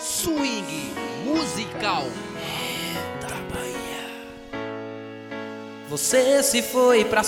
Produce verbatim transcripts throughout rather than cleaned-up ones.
Swing musical da Bahia. Você se foi pra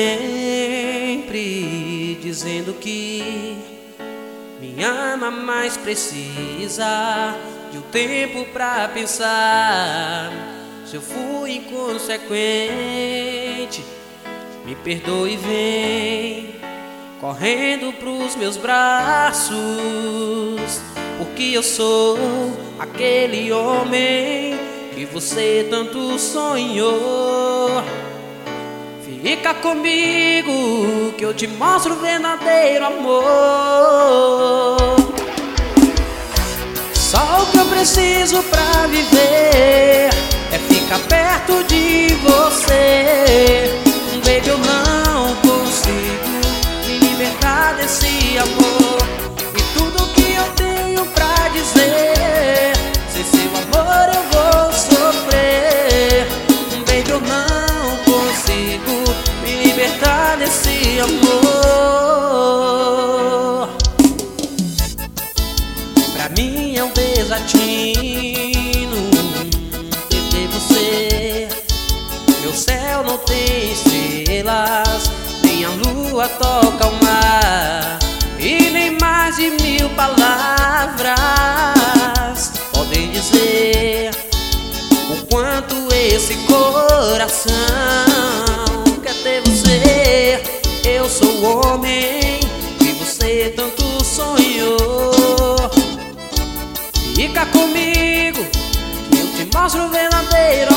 sempre, dizendo que me ama, mas precisa de um tempo pra pensar. Se eu fui inconsequente, me perdoe e vem correndo pros meus braços, porque eu sou aquele homem que você tanto sonhou. Fica comigo que eu te mostro o verdadeiro amor. Só o que eu preciso pra viver é ficar perto de você. Baby, eu não consigo me libertar desse amor. E tudo que eu tenho pra dizer, sem seu amor eu vou sofrer. Baby, eu não consigo me libertar desse amor. Pra mim é um desatino perder você. Meu céu não tem estrelas, nem a lua toca o mar, e nem mais de mil palavras podem dizer o quanto esse coração quer ter você. Eu sou o homem que você tanto sonhou. Fica comigo que eu te mostro o verdadeiro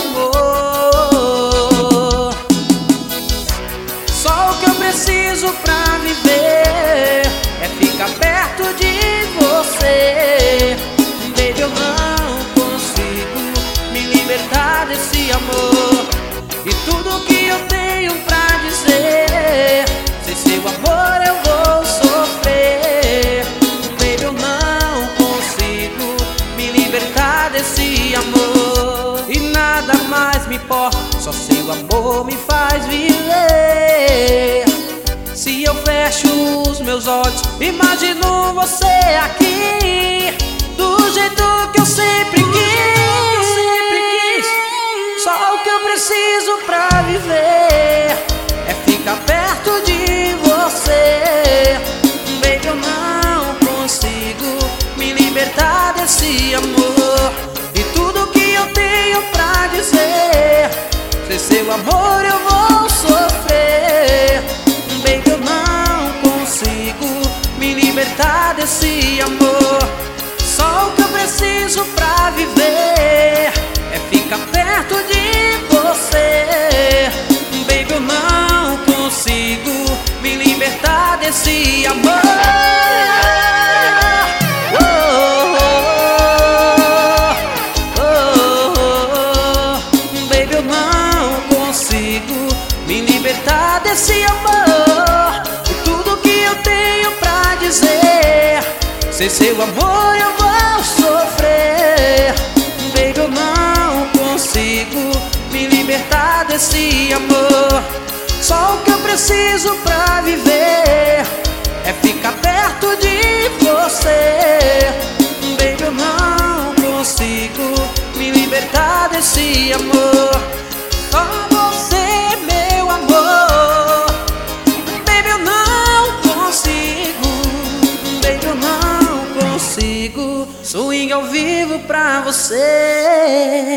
amor. Só o que eu preciso pra viver é ficar perto de você. Baby, eu não consigo me libertar desse amor. E tudo que eu tenho pra dizer, sem seu amor eu vou sofrer. Baby, eu não consigo me libertar desse amor. E nada mais me importa, só seu amor me faz viver. Se eu fecho os meus olhos, imagino você aqui, do jeito que eu sempre quis, sempre quis. Só o que eu preciso pra viver é ficar perto de você. Baby, eu não consigo me libertar desse amor. E tudo que eu tenho pra dizer, sem seu amor eu vou sofrer. Baby, eu não consigo me libertar desse amor. Só o que eu preciso pra viver é ficar perto de você. Baby, eu não consigo me libertar desse amor. Me libertar desse amor. E tudo que eu tenho pra dizer, sem seu amor eu vou sofrer. Baby, eu não consigo me libertar desse amor. Só o que eu preciso pra viver é ficar perto de você. Baby, eu não consigo me libertar desse amor. Só você, meu amor. Baby, eu não consigo. Baby, eu não consigo. Swing ao vivo pra você.